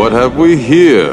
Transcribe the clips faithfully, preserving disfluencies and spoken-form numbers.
What have we here?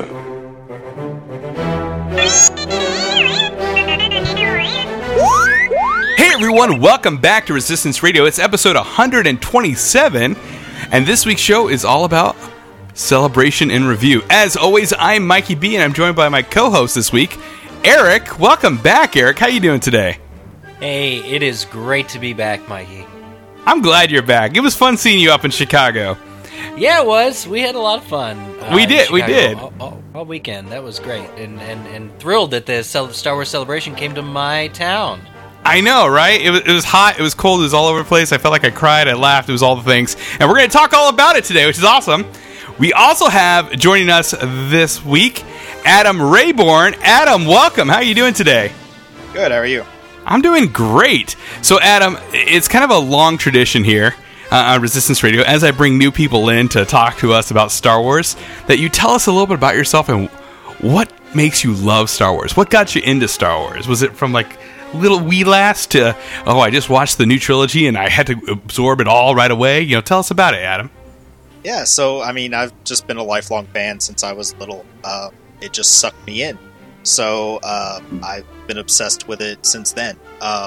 Hey everyone, welcome back to Resistance Radio. It's episode one hundred twenty-seven, and this week's show is all about Celebration in Review. As always, I'm Mikey B, and I'm joined by my co-host this week, Eric. Welcome back, Eric. How you doing today? Hey, it is great to be back, Mikey. I'm glad you're back. It was fun seeing you up in Chicago. Yeah, it was. We had a lot of fun. Uh, we did, we did. All, all, all weekend. That was great. And, and, and thrilled that the Star Wars Celebration came to my town. I know, right? It was, it was hot, it was cold, it was all over the place. I felt like I cried, I laughed, it was all the things. And we're going to talk all about it today, which is awesome. We also have, joining us this week, Adam Rayborn. Adam, welcome. How are you doing today? Good, how are you? I'm doing great. So, Adam, it's kind of a long tradition here uh, on Resistance Radio, as I bring new people in to talk to us about Star Wars, that you tell us a little bit about yourself and what makes you love Star Wars. What got you into Star Wars? Was it from, like, little wee lass to, oh, I just watched the new trilogy and I had to absorb it all right away? You know, tell us about it, Adam. Yeah, so, I mean, I've just been a lifelong fan since I was little. Uh, it just sucked me in. So, uh, I've been obsessed with it since then. Uh,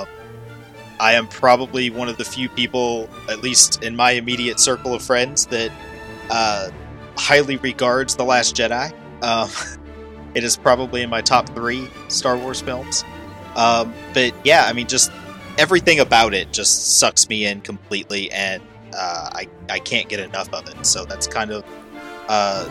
I am probably one of the few people, at least in my immediate circle of friends, that uh, highly regards The Last Jedi. Uh, it is probably in my top three Star Wars films. Um, but yeah, I mean, just everything about it just sucks me in completely, and uh, I I can't get enough of it. So that's kind of uh,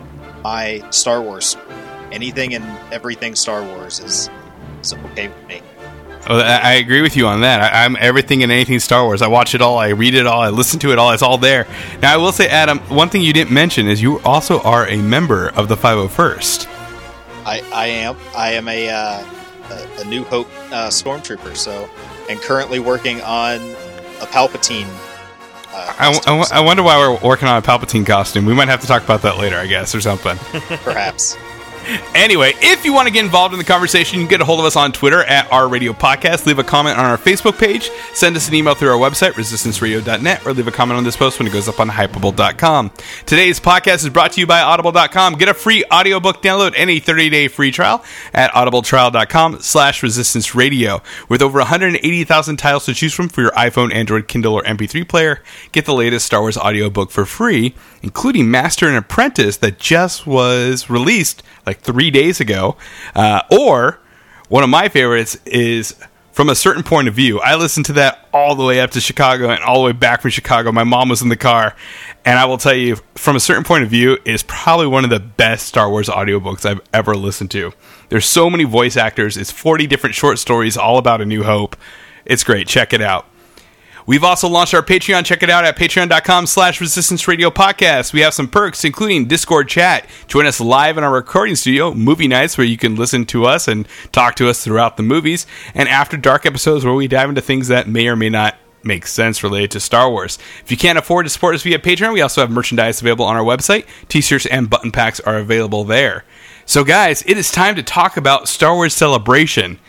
my Star Wars. Anything and everything Star Wars is, is okay with me. Well, I agree with you on that. I, I'm everything and anything Star Wars. I watch it all, I read it all, I listen to it all. It's all there. Now, I will say, Adam, one thing you didn't mention is you also are a member of the five oh first. I I am. I am a. Uh, A, a New Hope uh, stormtrooper, so, and currently working on a Palpatine. Uh, I, I, so. I wonder why we're working on a Palpatine costume. We might have to talk about that later, I guess, or something. Perhaps. Anyway, if you want to get involved in the conversation, you can get a hold of us on Twitter at R Radio Podcast. Leave a comment on our Facebook page. Send us an email through our website, resistance radio dot net, or leave a comment on this post when it goes up on hypable dot com. Today's podcast is brought to you by audible dot com. Get a free audiobook download and a thirty-day free trial at audibletrial dot com slash resistance radio. With over one hundred eighty thousand titles to choose from for your iPhone, Android, Kindle, or M P three player, get the latest Star Wars audiobook for free, including Master and Apprentice that just was released like three days ago. Uh, or, one of my favorites is From a Certain Point of View. I listened to that all the way up to Chicago and all the way back from Chicago. My mom was in the car, and I will tell you, From a Certain Point of View is probably one of the best Star Wars audiobooks I've ever listened to. There's so many voice actors. It's forty different short stories all about A New Hope. It's great. Check it out. We've also launched our Patreon. Check it out at patreon dot com slash resistance radio podcast. We have some perks, including Discord chat. Join us live in our recording studio, movie nights, where you can listen to us and talk to us throughout the movies, and After Dark episodes where we dive into things that may or may not make sense related to Star Wars. If you can't afford to support us via Patreon, we also have merchandise available on our website. T-shirts and button packs are available there. So guys, it is time to talk about Star Wars Celebration.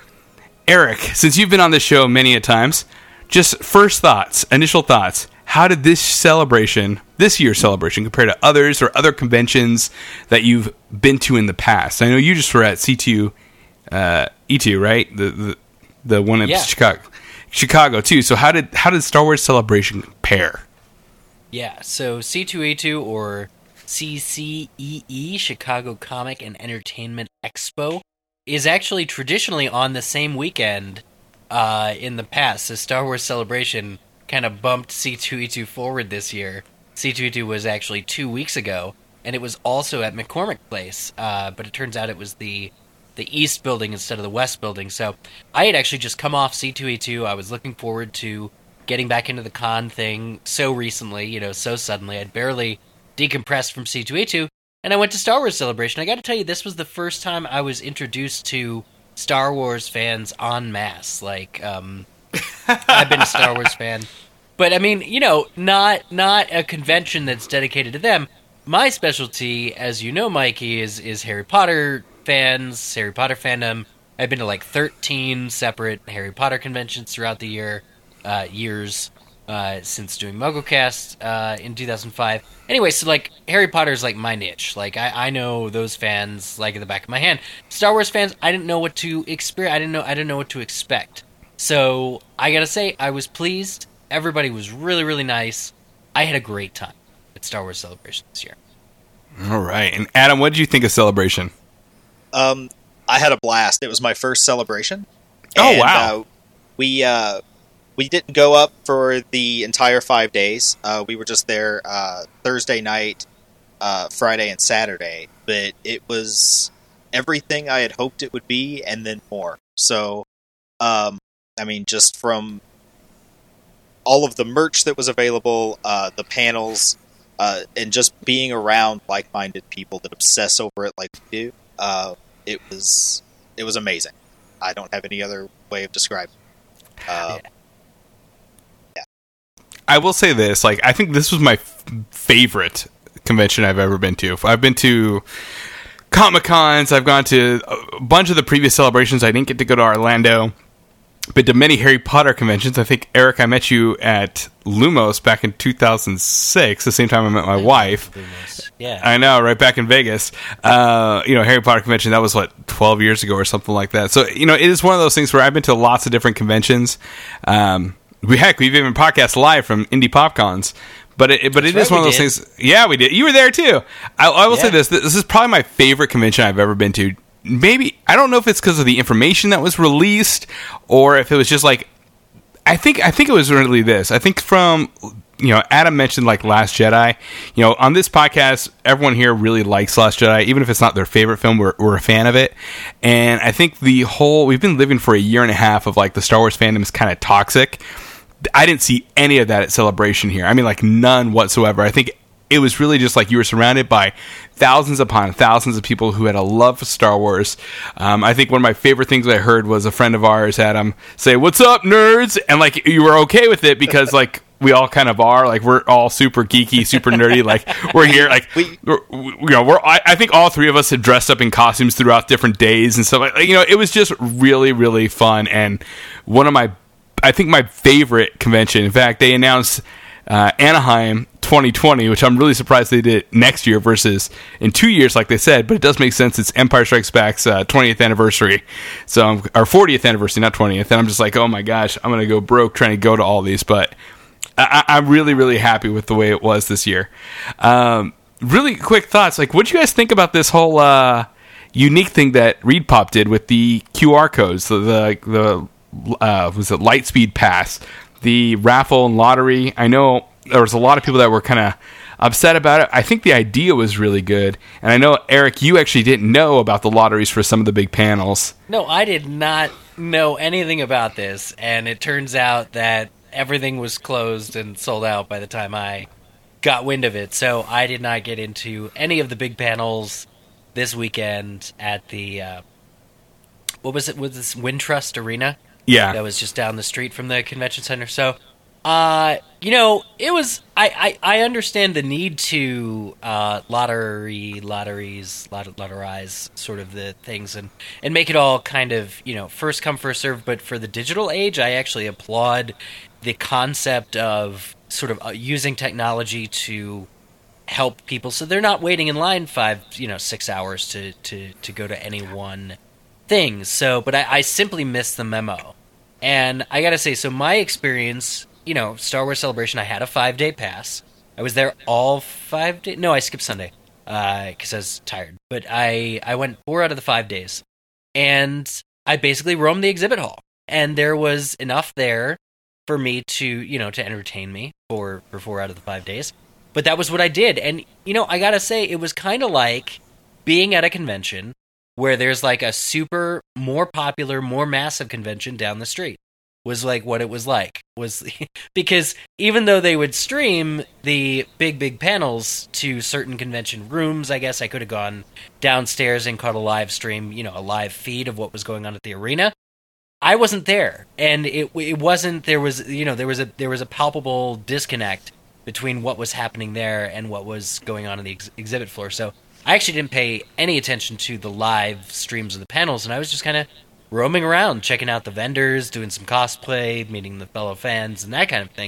Eric, since you've been on this show many a times, just first thoughts, initial thoughts. How did this celebration, this year's celebration, compare to others or other conventions that you've been to in the past? I know you just were at C two uh, E two, right? The the, the one in yeah. Chicago, Chicago too. So how did how did Star Wars Celebration compare? Yeah, so C two E two, or C C E E, Chicago Comic and Entertainment Expo, is actually traditionally on the same weekend. Uh, in the past, the Star Wars Celebration kind of bumped C two E two forward this year. C two E two was actually two weeks ago, and it was also at McCormick Place, uh, but it turns out it was the the East building instead of the West building. So I had actually just come off C two E two. I was looking forward to getting back into the con thing so recently, you know, so suddenly. I'd barely decompressed from C two E two, and I went to Star Wars Celebration. I got to tell you, this was the first time I was introduced to Star Wars fans en masse. Like, um, I've been a Star Wars fan, but I mean, you know, not not a convention that's dedicated to them. My specialty, as you know, Mikey, is is Harry Potter fans, Harry Potter fandom. I've been to like thirteen separate Harry Potter conventions throughout the year, uh, years. uh, since doing MuggleCast uh, in two thousand five. Anyway, so like Harry Potter's like my niche. Like I, I know those fans like in the back of my hand. Star Wars fans, I didn't know what to experience. I didn't know I didn't know what to expect. So I gotta say, I was pleased. Everybody was really really nice. I had a great time at Star Wars Celebration this year. All right, and Adam, what did you think of Celebration? Um, I had a blast. It was my first celebration. Oh and, wow! Uh, we uh, we didn't go up for the entire five days. Uh, we were just there uh, Thursday night, uh, Friday, and Saturday. But it was everything I had hoped it would be, and then more. So, um, I mean, just from all of the merch that was available, uh, the panels, uh, and just being around like-minded people that obsess over it like we do, uh, it was it was amazing. I don't have any other way of describing it. Uh, yeah. yeah. I will say this: like, I think this was my f- favorite convention I've ever been to. I've been to Comic-Cons. I've gone to a bunch of the previous celebrations. I didn't get to go to Orlando. Been to many Harry Potter conventions. I think, Eric, I met you at Lumos back in two thousand six, the same time I met my wife. Yeah. I know, right back in Vegas. Uh, you know, Harry Potter convention, that was, what, twelve years ago or something like that. So, you know, it is one of those things where I've been to lots of different conventions. Um, we Heck, we've even podcast live from Indie PopCons. But it, but it That's is right, one of we those did. things. Yeah, we did. You were there, too. I, I will Yeah. say this. This is probably my favorite convention I've ever been to. Maybe, I don't know if it's because of the information that was released or if it was just like, I think I think it was really this. I think from, you know, Adam mentioned like Last Jedi. You know, on this podcast, everyone here really likes Last Jedi. Even if it's not their favorite film, we're, we're a fan of it. And I think the whole, we've been living for a year and a half of like the Star Wars fandom is kind of toxic. I didn't see any of that at Celebration here. I mean, like none whatsoever. I think it was really just like you were surrounded by thousands upon thousands of people who had a love for Star Wars. Um, I think one of my favorite things I heard was a friend of ours, Adam, say, "What's up, nerds?" And like you were okay with it because like we all kind of are. Like we're all super geeky, super nerdy. Like we're here. Like we, we're, we, you know, we're. I, I think all three of us had dressed up in costumes throughout different days and stuff. Like you know, it was just really, really fun and one of my, I think my favorite convention. In fact, they announced uh, Anaheim twenty twenty, which I'm really surprised they did next year versus in two years, like they said. But it does make sense. It's Empire Strikes Back's uh, twentieth anniversary, so um, our fortieth anniversary, not twentieth. And I'm just like, oh my gosh, I'm gonna go broke trying to go to all these. But I- I'm really, really happy with the way it was this year. Um, really quick thoughts, like, what do you guys think about this whole uh, unique thing that ReedPop did with the Q R codes, the the, the uh, was it Lightspeed Pass, the raffle and lottery? I know there was a lot of people that were kind of upset about it. I think the idea was really good. And I know, Eric, you actually didn't know about the lotteries for some of the big panels. No, I did not know anything about this, and it turns out that everything was closed and sold out by the time I got wind of it. So I did not get into any of the big panels this weekend at the, uh, what was it, was this Wintrust Arena? Yeah. That was just down the street from the convention center. So, uh, you know, it was, I, I, I understand the need to uh, lottery, lotteries, lot, lotterize sort of the things and, and make it all kind of, you know, first come, first serve. But for the digital age, I actually applaud the concept of sort of uh, using technology to help people so they're not waiting in line five, you know, six hours to, to, to go to any one thing. So, but I, I simply missed the memo. And I gotta say, so my experience, you know, Star Wars Celebration, I had a five-day pass. I was there all five days. No, I skipped Sunday because uh, I was tired. But I, I went four out of the five days. And I basically roamed the exhibit hall. And there was enough there for me to, you know, to entertain me for, for four out of the five days. But that was what I did. And, you know, I gotta say, it was kind of like being at a convention where there's like a super, more popular, more massive convention down the street. Was like what it was like. Was because even though they would stream the big, big panels to certain convention rooms, I guess I could have gone downstairs and caught a live stream, you know, a live feed of what was going on at the arena. I wasn't there, and it it wasn't. There was, you know, there was a there was a palpable disconnect between what was happening there and what was going on in the ex- exhibit floor. So I actually didn't pay any attention to the live streams of the panels, and I was just kind of roaming around, checking out the vendors, doing some cosplay, meeting the fellow fans, and that kind of thing.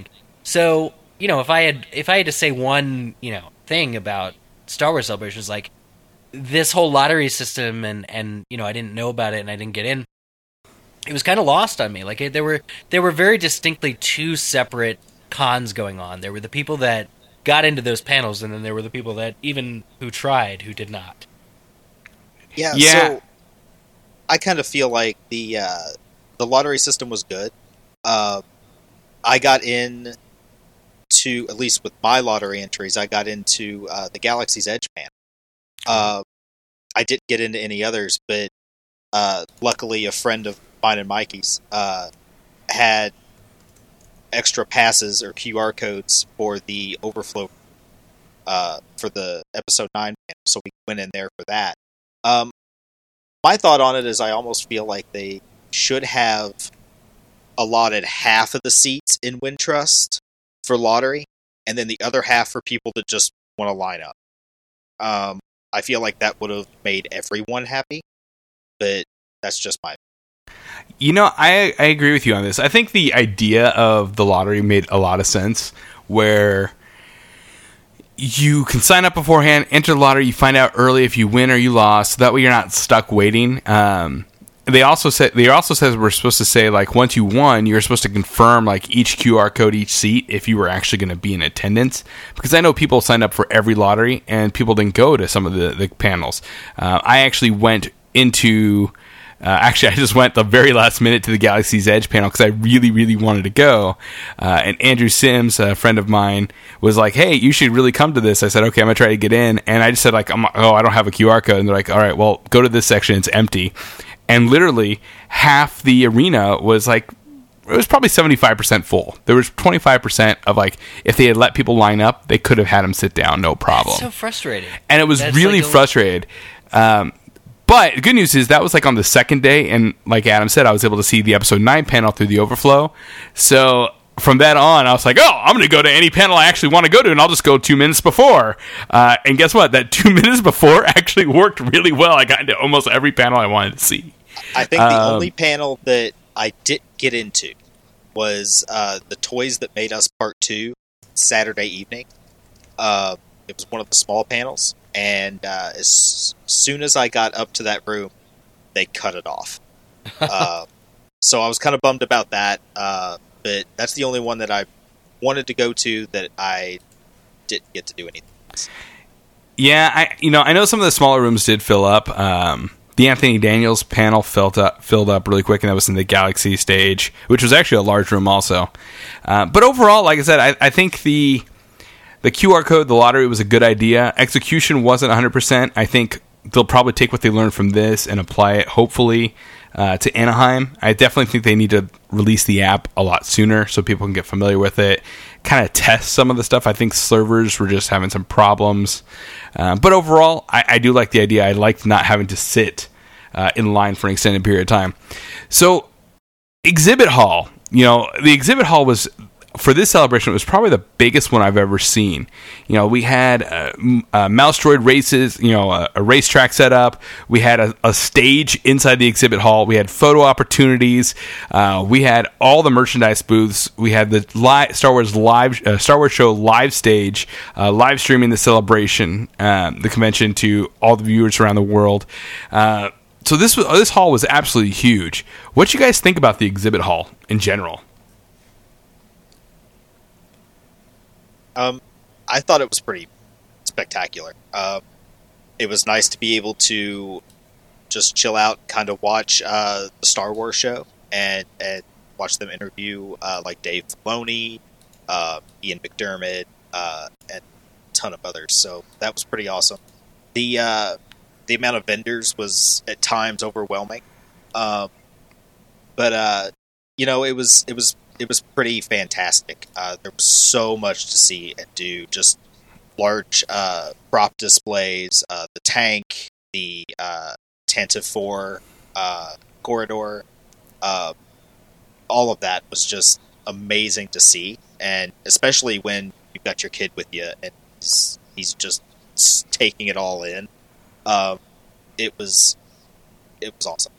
So, you know, if I had if I had to say one, you know, thing about Star Wars Celebration is like this whole lottery system, and and you know, I didn't know about it and I didn't get in. It was kind of lost on me. Like it, there were there were very distinctly two separate cons going on. There were the people that got into those panels, and then there were the people that even who tried who did not. Yeah. Yeah. So I kind of feel like the uh, the lottery system was good. Uh, I got in to, at least with my lottery entries, I got into uh, the Galaxy's Edge panel. Uh, I didn't get into any others, but uh, luckily a friend of mine and Mikey's uh, had extra passes or Q R codes for the overflow uh, for the episode nine panel, so we went in there for that. Um, my thought on it is I almost feel like they should have allotted half of the seats in Wintrust for lottery, and then the other half for people that just want to line up. Um, I feel like that would have made everyone happy, but that's just my... You know, I I agree with you on this. I think the idea of the lottery made a lot of sense, where you can sign up beforehand, enter the lottery, you find out early if you win or you lost, so that way you're not stuck waiting. Um, they also said they also says we're supposed to say, like, once you won, you're supposed to confirm, like, each Q R code, each seat, if you were actually going to be in attendance. Because I know people signed up for every lottery, and people didn't go to some of the, the panels. Uh, I actually went into... Uh, actually, I just went the very last minute to the Galaxy's Edge panel because I really, really wanted to go. Uh, and Andrew Sims, a friend of mine, was like, "Hey, you should really come to this." I said, "Okay, I'm gonna try to get in." And I just said, "Like, I'm, oh, I don't have a Q R code." And they're like, "All right, well, go to this section. It's empty." And literally, half the arena was like, it was probably seventy-five percent full. There was twenty-five percent of, like, if they had let people line up, they could have had them sit down, no problem. That's so frustrating. And it was That's really like a- frustrated. Um, But the good news is that was like on the second day, and like Adam said, I was able to see the episode nine panel through the overflow. So from that on, I was like, oh, I'm going to go to any panel I actually want to go to, and I'll just go two minutes before. Uh, and guess what? That two minutes before actually worked really well. I got into almost every panel I wanted to see. I think the Um, only panel that I didn't get into was uh, the Toys That Made Us Part two, Saturday evening. Uh, it was one of the small panels. And uh, as soon as I got up to that room, they cut it off. uh, so I was kind of bummed about that. Uh, but that's the only one that I wanted to go to that I didn't get to do anything else. Yeah, I you know I know some of the smaller rooms did fill up. Um, the Anthony Daniels panel filled up filled up really quick, and that was in the Galaxy stage, which was actually a large room also. Uh, but overall, like I said, I, I think the The Q R code, the lottery, was a good idea. Execution wasn't one hundred percent. I think they'll probably take what they learned from this and apply it, hopefully, uh, to Anaheim. I definitely think they need to release the app a lot sooner so people can get familiar with it, kind of test some of the stuff. I think servers were just having some problems. Uh, but overall, I, I do like the idea. I liked not having to sit uh, in line for an extended period of time. So, Exhibit Hall. You know, the Exhibit Hall was... For this celebration, it was probably the biggest one I've ever seen. You know, we had uh, uh, mouse droid races, you know, a, a racetrack set up. We had a, a stage inside the exhibit hall. We had photo opportunities. Uh, we had all the merchandise booths. We had the li- Star Wars live uh, Star Wars show live stage, uh, live streaming the celebration, um, the convention to all the viewers around the world. Uh, so this was, this hall was absolutely huge. What do you guys think about the exhibit hall in general? Um, I thought it was pretty spectacular. Um, it was nice to be able to just chill out, kind of watch uh, the Star Wars show, and, and watch them interview uh, like Dave Filoni, uh, Ian McDermott, uh, and a ton of others. So that was pretty awesome. The uh, the amount of vendors was at times overwhelming, um, but uh, you know it was it was. It was pretty fantastic. Uh, there was so much to see and do. Just large uh, prop displays, uh, the tank, the uh, Tantive uh, corridor, uh, all of that was just amazing to see. And especially when you've got your kid with you and he's, he's just taking it all in. Um, it was it was awesome.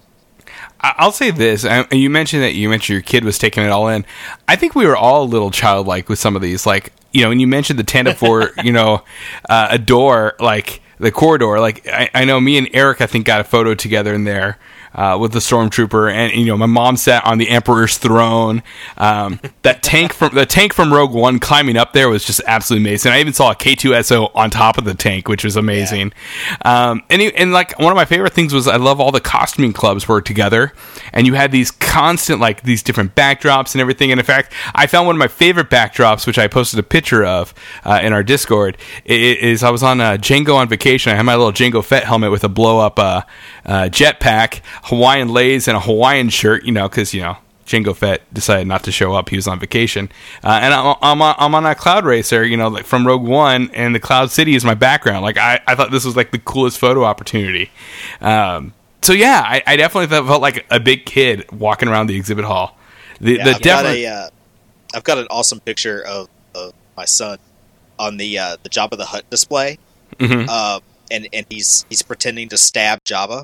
I'll say this. You mentioned that you mentioned your kid was taking it all in. I think we were all a little childlike with some of these. Like, you know, when you mentioned the Tandem for, you know, uh, a door, like the corridor, like I, I know me and Eric, I think, got a photo together in there. Uh, with the Stormtrooper, and you know, my mom sat on the Emperor's throne. Um, that tank from the tank from Rogue One climbing up there was just absolutely amazing. I even saw a K two S O on top of the tank, which was amazing. Yeah. Um, and and like one of my favorite things was I love all the costuming clubs were together, and you had these constant like these different backdrops and everything. And in fact, I found one of my favorite backdrops, which I posted a picture of uh, in our Discord. It, is I was on uh, Jango on vacation. I had my little Jango Fett helmet with a blow up uh, uh, jetpack, Hawaiian leis, and a Hawaiian shirt, you know, because, you know, Jango Fett decided not to show up. He was on vacation. Uh, and I'm, I'm, on, I'm on a Cloud Racer, you know, like from Rogue One, and the Cloud City is my background. Like, I, I thought this was, like, the coolest photo opportunity. Um, so, yeah, I, I definitely felt, felt like a big kid walking around the exhibit hall. The, yeah, the I've, definitely- got a, uh, I've got an awesome picture of, of my son on the uh, the Jabba the Hutt display. Mm-hmm. Uh, and, and he's he's pretending to stab Jabba.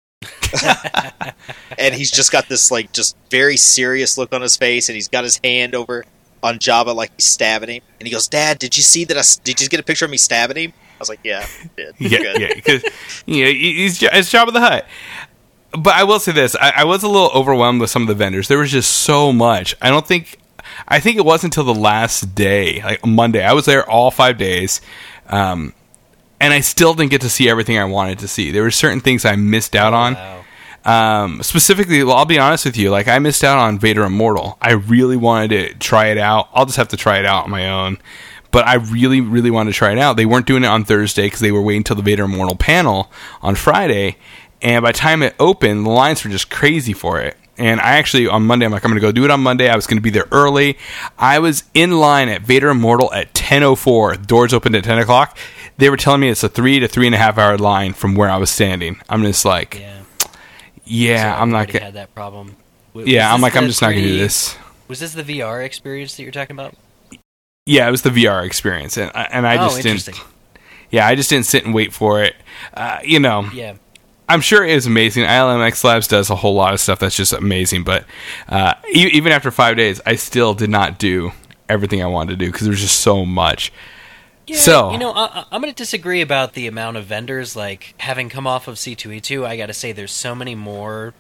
And he's just got this like just very serious look on his face, and he's got his hand over on Jabba like he's stabbing him. And he goes, "Dad, did you see that? I, did you get a picture of me stabbing him?" I was like, "Yeah, I did." yeah, Good. yeah, because you know, he's it's Jabba the Hutt. But I will say this: I, I was a little overwhelmed with some of the vendors. There was just so much. I don't think. I think it wasn't until the last day, like Monday. I was there all five days. Um, And I still didn't get to see everything I wanted to see. There were certain things I missed out on. Wow. Um, specifically, well, I'll be honest with you. Like, I missed out on Vader Immortal. I really wanted to try it out. I'll just have to try it out on my own. But I really, really wanted to try it out. They weren't doing it on Thursday because they were waiting until the Vader Immortal panel on Friday. And by the time it opened, the lines were just crazy for it. And I actually, on Monday, I'm like, I'm going to go do it on Monday. I was going to be there early. I was in line at Vader Immortal at ten oh four. Doors opened at ten o'clock. They were telling me it's a three to three and a half hour line from where I was standing. I'm just like, yeah, yeah so I'm not going to... had that problem. W- yeah, I'm like, I'm just not going to do this. Was this the V R experience that you're talking about? Yeah, it was the V R experience. And, and I oh, just didn't. Yeah, I just didn't sit and wait for it. Uh, you know. Yeah. I'm sure it was amazing. I L M X Labs does a whole lot of stuff that's just amazing, but uh, e- even after five days, I still did not do everything I wanted to do because there was just so much. Yeah, so, you know, I- I'm going to disagree about the amount of vendors. Like, having come off of C two E two, I got to say there's so many more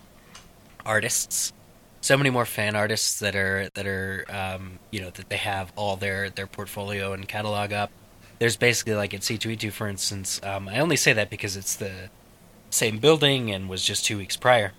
artists, so many more fan artists that are, that are um, you know, that they have all their, their portfolio and catalog up. There's basically, like at C two E two, for instance, um, I only say that because it's the same building and was just two weeks prior.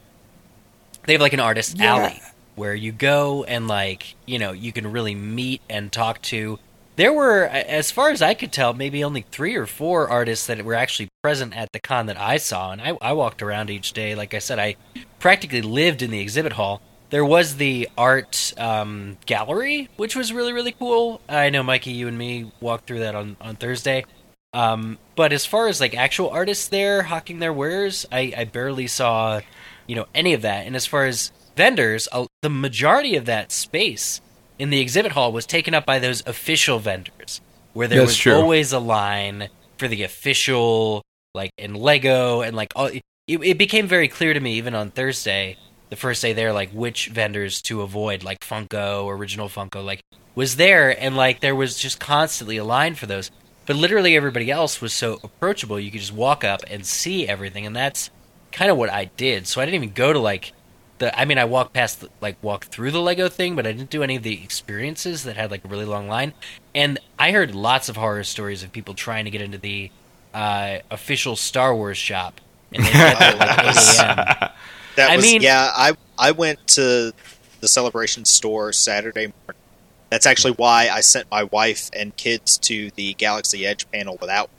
They have like an artist yeah. alley where you go and like, you know, you can really meet and talk to. There were, as far as I could tell, maybe only three or four artists that were actually present at the con that I saw, and I, I walked around each day. Like I said, I practically lived in the exhibit hall. There was the art um, gallery, which was really, really cool. I know, Mikey, you and me walked through that on, on Thursday. Um, but as far as like actual artists there hawking their wares, I, I barely saw, you know, any of that. And as far as vendors, uh, the majority of that space in the exhibit hall was taken up by those official vendors, where there That's was true. always a line for the official, like in Lego and like all. It, it became very clear to me even on Thursday, the first day there, like which vendors to avoid, like Funko, original Funko, like was there, and like there was just constantly a line for those. But literally everybody else was so approachable, you could just walk up and see everything, and that's kind of what I did. So I didn't even go to, like, the... I mean, I walked past, the, like, walked through the Lego thing, but I didn't do any of the experiences that had, like, a really long line. And I heard lots of horror stories of people trying to get into the uh, official Star Wars shop, and they get there at, like, eight a.m. That I was, mean... yeah, I, I went to the Celebration store Saturday morning. That's actually why I sent my wife and kids to the Galaxy Edge panel without.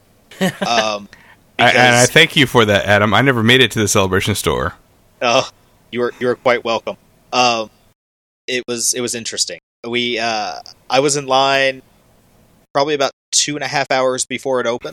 Um, I, and I thank you for that, Adam. I never made it to the Celebration store. Oh, you were you were quite welcome. Um, it was it was interesting. We uh, I was in line probably about two and a half hours before it opened,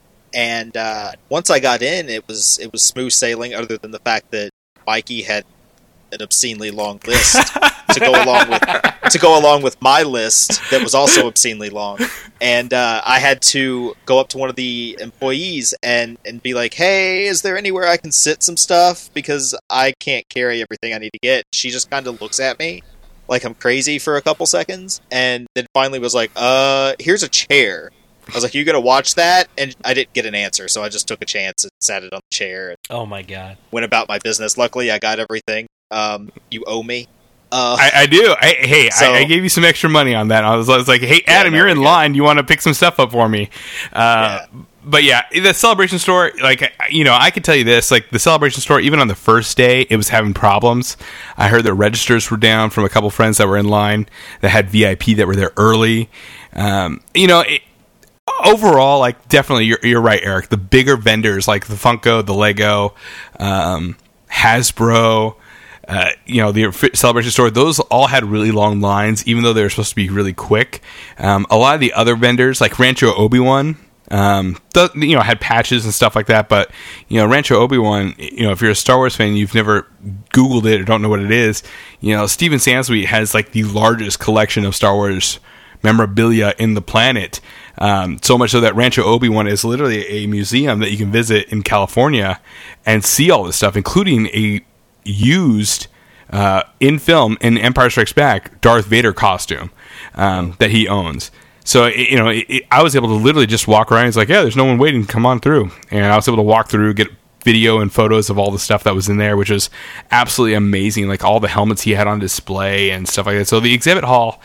and uh, once I got in, it was it was smooth sailing. Other than the fact that Mikey had an obscenely long list, to go along with to go along with my list that was also obscenely long. And uh, I had to go up to one of the employees and, and be like, hey, is there anywhere I can sit some stuff? Because I can't carry everything I need to get. She just kind of looks at me like I'm crazy for a couple seconds, and then finally was like, uh, here's a chair. I was like, you gonna watch that? And I didn't get an answer, so I just took a chance and sat it on the chair and Oh my god. went about my business. Luckily, I got everything. Um, you owe me. Uh, I, I do. I, hey, So- I, I gave you some extra money on that. I was, I was like, hey, Adam, no, you're in we line. You want to pick some stuff up for me? Uh, Yeah. But yeah, the Celebration store, like, you know, I could tell you this, like, the Celebration store, even on the first day, it was having problems. I heard that registers were down from a couple friends that were in line that had V I P that were there early. Um, you know, it, overall, like, definitely, you're, you're right, Eric. The bigger vendors, like the Funko, the Lego, um, Hasbro, uh, you know, the Celebration store, those all had really long lines, even though they were supposed to be really quick. Um, a lot of the other vendors, like Rancho Obi-Wan, um, th- you know, had patches and stuff like that, but, you know, Rancho Obi-Wan, you know, if you're a Star Wars fan, you've never Googled it or don't know what it is, you know, Steven Sansweet has, like, the largest collection of Star Wars memorabilia in the planet. Um, so much so that Rancho Obi-Wan is literally a museum that you can visit in California and see all this stuff, including a used, uh, in film, in Empire Strikes Back, Darth Vader costume, um, that he owns. So, it, you know, it, it, I was able to literally just walk around. He's like, yeah, there's no one waiting. Come on through. And I was able to walk through, get video and photos of all the stuff that was in there, which was absolutely amazing. Like all the helmets he had on display and stuff like that. So the exhibit hall,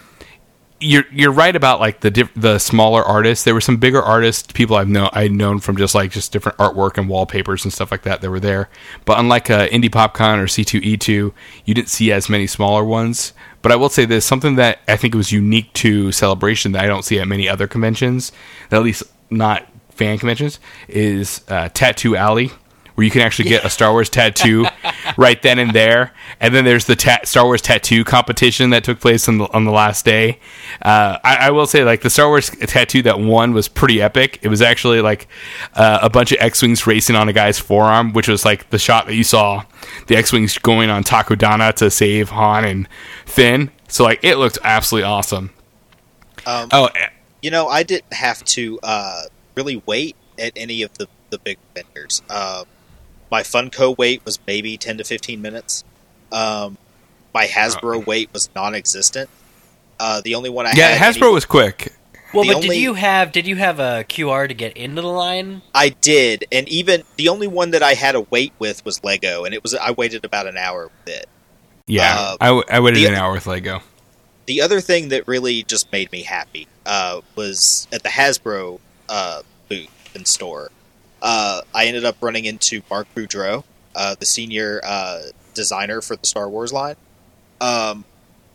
you're you're right about like the diff- the smaller artists. There were some bigger artists, people I've known I'd known from just like just different artwork and wallpapers and stuff like that that were there. But unlike uh, Indie PopCon or C two E two, you didn't see as many smaller ones. But I will say this, something that I think was unique to Celebration that I don't see at many other conventions, at least not fan conventions, is uh, Tattoo Alley, where you can actually get a Star Wars tattoo right then and there. And then there's the ta- Star Wars tattoo competition that took place on the, on the last day. Uh, I, I will say, like, the Star Wars tattoo that won was pretty epic. It was actually, like, uh, a bunch of X-Wings racing on a guy's forearm, which was, like, the shot that you saw, the X-Wings going on Takodana to save Han and Finn. So, like, it looked absolutely awesome. Um, Oh, You know, I didn't have to uh, really wait at any of the, the big vendors. Um, my Funko wait was maybe ten to fifteen minutes. Um, my Hasbro wait was non-existent. Uh, the only one I yeah, had... Hasbro any- was quick. Well, The but did only- you have did you have a Q R to get into the line? I did, and even the only one that I had a wait with was Lego, and it was I waited about an hour with it. Yeah, Uh, I, w- I waited the- an hour with Lego. The other thing that really just made me happy uh, was at the Hasbro uh, booth and store. Uh, I ended up running into Mark Boudreau, uh, the senior uh, designer for the Star Wars line. Um,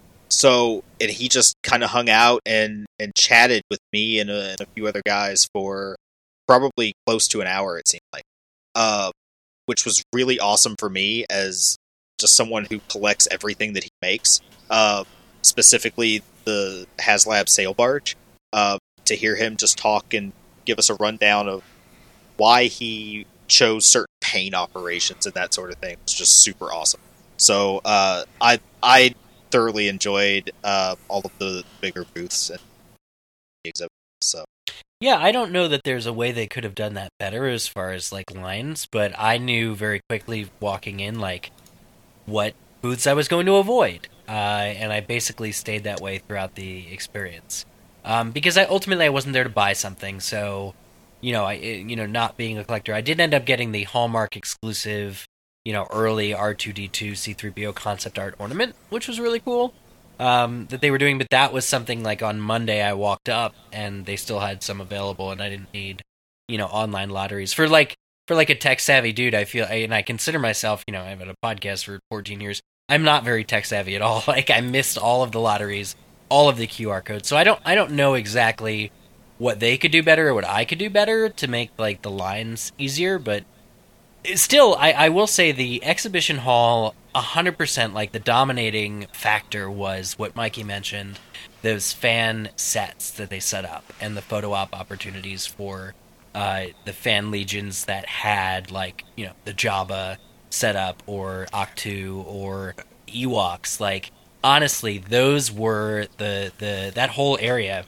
so, and he just kind of hung out and, and chatted with me and a, and a few other guys for probably close to an hour, it seemed like. Uh, which was really awesome for me as just someone who collects everything that he makes. Uh, specifically the HasLab sail barge. Uh, to hear him just talk and give us a rundown of why he chose certain paint operations and that sort of thing was just super awesome. So uh, I I thoroughly enjoyed uh, all of the bigger booths and exhibits. So Yeah, I don't know that there's a way they could have done that better as far as like lines, but I knew very quickly walking in like what booths I was going to avoid, uh, and I basically stayed that way throughout the experience. Um, because I ultimately I wasn't there to buy something, so you know, I you know, not being a collector, I did end up getting the Hallmark exclusive, you know, early R two D two C three P O concept art ornament, which was really cool. Um, that they were doing, but that was something like on Monday I walked up and they still had some available, and I didn't need, you know, online lotteries for like for like a tech savvy dude. I feel, and I consider myself, you know, I've had a podcast for fourteen years. I'm not very tech savvy at all. Like I missed all of the lotteries, all of the Q R codes, so I don't I don't know exactly what they could do better or what I could do better to make like the lines easier, but still, I, I will say the exhibition hall, one hundred percent, like the dominating factor was what Mikey mentioned, those fan sets that they set up and the photo op opportunities for uh, the fan legions that had, like, you know, the Jabba setup or Octu or Ewoks. Like, honestly, those were the, the that whole area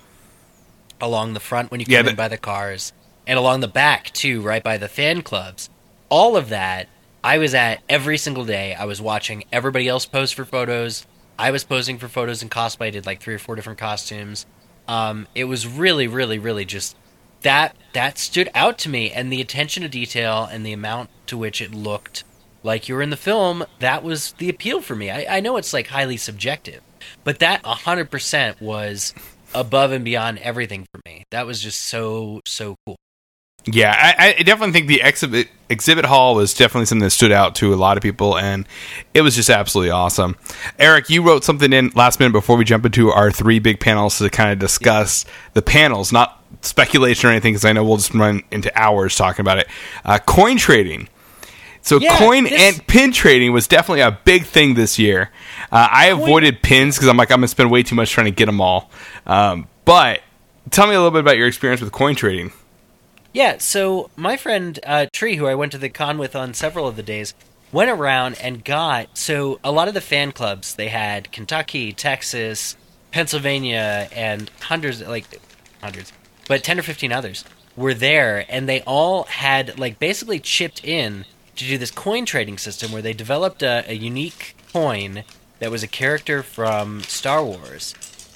along the front when you come yeah, in the- by the cars, and along the back too, right by the fan clubs. All of that, I was at every single day. I was watching everybody else pose for photos. I was posing for photos in cosplay. I did like three or four different costumes. Um, it was really, really, really just that that stood out to me, and the attention to detail and the amount to which it looked like you were in the film, that was the appeal for me. I, I know it's like highly subjective, but that one hundred percent was above and beyond everything for me. That was just so, so cool. Yeah, I, I definitely think the exhibit exhibit hall was definitely something that stood out to a lot of people, and it was just absolutely awesome. Eric, you wrote something in last minute before we jump into our three big panels to kind of discuss the panels, not speculation or anything, because I know we'll just run into hours talking about it. Uh, coin trading. So Yeah, coin this- and pin trading was definitely a big thing this year. Uh, I Coin- avoided pins because I'm like, I'm going to spend way too much trying to get them all. Um, but tell me a little bit about your experience with coin trading. Yeah, so my friend uh, Tree, who I went to the con with on several of the days, went around and got, so a lot of the fan clubs, they had Kentucky, Texas, Pennsylvania, and hundreds, like, hundreds, but ten or fifteen others were there, and they all had, like, basically chipped in to do this coin trading system where they developed a, a unique coin that was a character from Star Wars,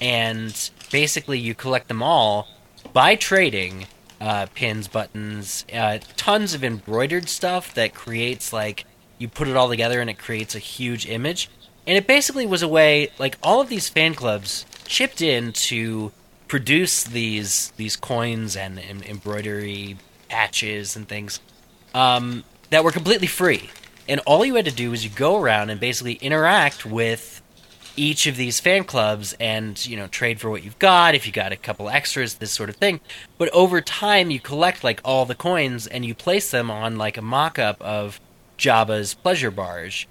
and basically you collect them all by trading uh, pins, buttons, uh, tons of embroidered stuff that creates, like, you put it all together and it creates a huge image. And it basically was a way, like, all of these fan clubs chipped in to produce these these coins and, and embroidery patches and things um, that were completely free. And all you had to do was you go around and basically interact with each of these fan clubs and, you know, trade for what you've got, if you got a couple extras, this sort of thing. But over time, you collect, like, all the coins and you place them on, like, a mock-up of Jabba's pleasure barge.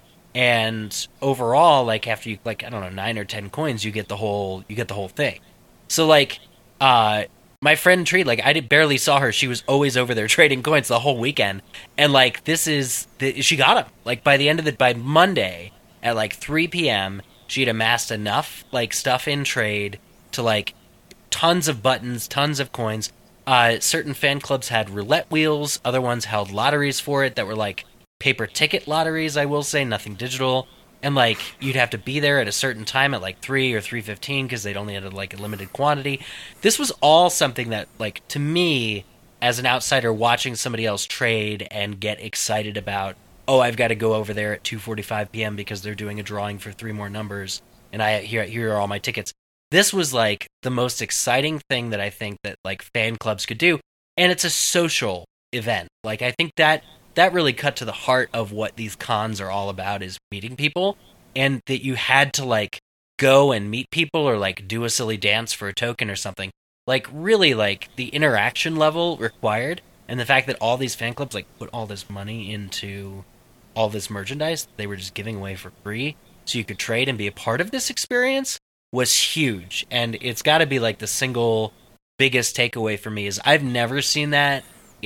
And overall, like, after you, like, I don't know, nine or ten coins, you get the whole, you get the whole thing. So, like, uh, my friend Tree, like, I did, barely saw her. She was always over there trading coins the whole weekend. And, like, this is, the, she got them. Like, by the end of the, by Monday at, like, three p.m., she had amassed enough, like, stuff in trade to, like, tons of buttons, tons of coins. Uh, certain fan clubs had roulette wheels. Other ones held lotteries for it that were, like, paper ticket lotteries, I will say, nothing digital. And, like, you'd have to be there at a certain time at, like, three or three fifteen because they'd only had, like, a limited quantity. This was all something that, like, to me, as an outsider watching somebody else trade and get excited about, oh, I've got to go over there at two forty-five p.m. because they're doing a drawing for three more numbers, and I here, here are all my tickets. This was, like, the most exciting thing that I think that, like, fan clubs could do, and it's a social event. Like, I think that that really cut to the heart of what these cons are all about, is meeting people, and that you had to, like, go and meet people or, like, do a silly dance for a token or something. Like, really, like, the interaction level required, and the fact that all these fan clubs, like, put all this money into all this merchandise they were just giving away for free so you could trade and be a part of this experience was huge. And it's got to be, like, the single biggest takeaway for me is I've never seen that